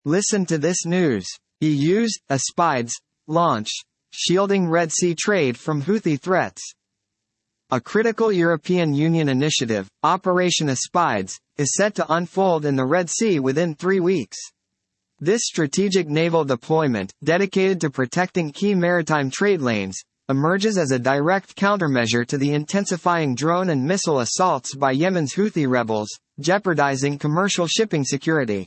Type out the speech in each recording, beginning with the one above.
Listen to this news. EU's Aspides launch, shielding Red Sea trade from Houthi threats. A critical European Union initiative, Operation Aspides, is set to unfold in the Red Sea within 3 weeks. This strategic naval deployment, dedicated to protecting key maritime trade lanes, emerges as a direct countermeasure to the intensifying drone and missile assaults by Yemen's Houthi rebels, jeopardizing commercial shipping security.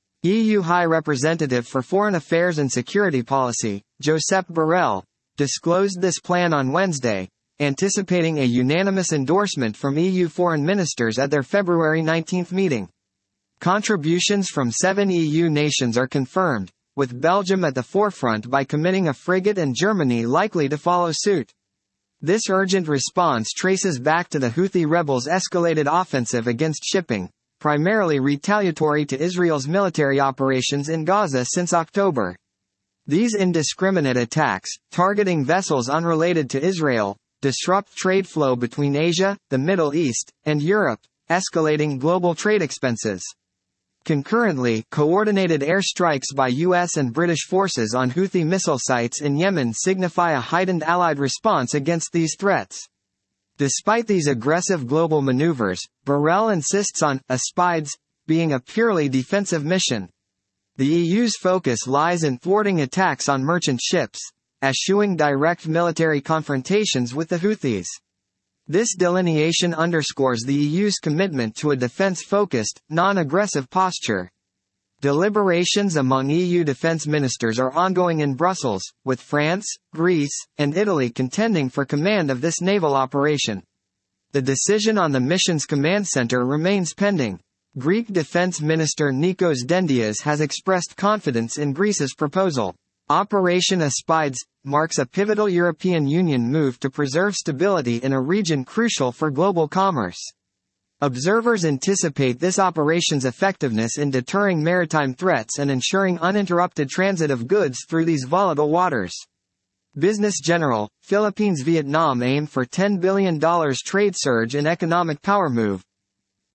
EU High Representative for Foreign Affairs and Security Policy, Josep Borrell, disclosed this plan on Wednesday, anticipating a unanimous endorsement from EU foreign ministers at their February 19 meeting. Contributions from 7 EU nations are confirmed, with Belgium at the forefront by committing a frigate and Germany likely to follow suit. This urgent response traces back to the Houthi rebels' escalated offensive against shipping, primarily retaliatory to Israel's military operations in Gaza since October. These indiscriminate attacks, targeting vessels unrelated to Israel, disrupt trade flow between Asia, the Middle East, and Europe, escalating global trade expenses. Concurrently, coordinated airstrikes by U.S. and British forces on Houthi missile sites in Yemen signify a heightened Allied response against these threats. Despite these aggressive global maneuvers, Borrell insists on Aspides being a purely defensive mission. The EU's focus lies in thwarting attacks on merchant ships, eschewing direct military confrontations with the Houthis. This delineation underscores the EU's commitment to a defense-focused, non-aggressive posture. Deliberations among EU defense ministers are ongoing in Brussels, with France, Greece, and Italy contending for command of this naval operation. The decision on the mission's command center remains pending. Greek Defense Minister Nikos Dendias has expressed confidence in Greece's proposal. Operation Aspides marks a pivotal European Union move to preserve stability in a region crucial for global commerce. Observers anticipate this operation's effectiveness in deterring maritime threats and ensuring uninterrupted transit of goods through these volatile waters. Business General, Philippines-Vietnam aim for $10 billion trade surge in economic power move,